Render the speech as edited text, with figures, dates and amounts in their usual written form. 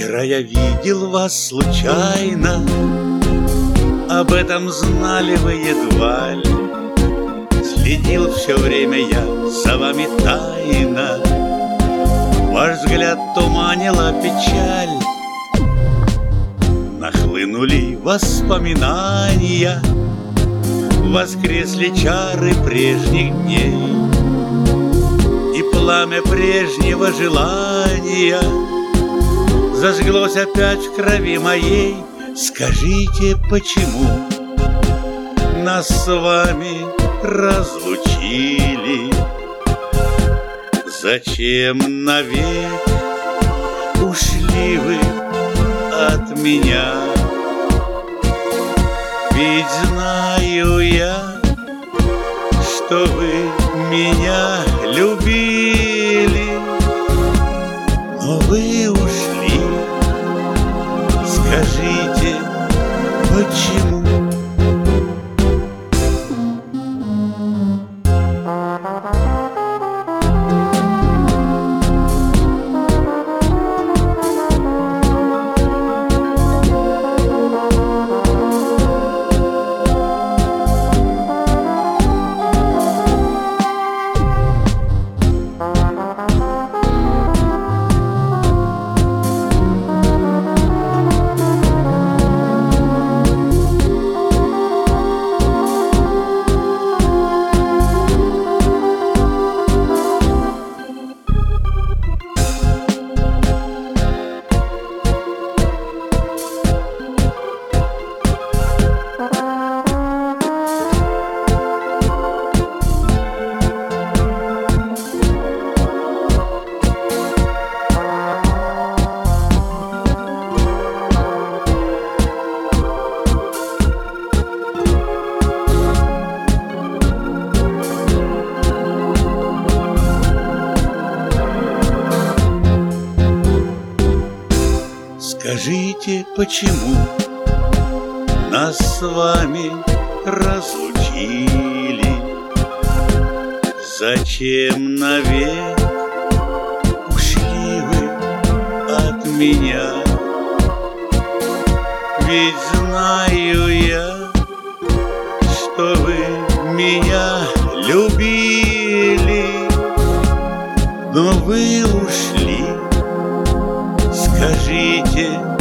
Вчера я видел вас случайно, об этом знали вы едва ли. Следил все время я за вами тайно, ваш взгляд туманила печаль. Нахлынули воспоминания, воскресли чары прежних дней, и пламя прежнего желания зажглось опять в крови моей. Скажите, почему нас с вами разлучили? Зачем навек ушли вы от меня? Ведь знаю я, что вы меня любили, но вы ушли. Скажите, почему? Скажите, почему нас с вами разлучили? Зачем навек ушли вы от меня? Ведь знаю я, что вы меня любили, но вы ушли. Скажите,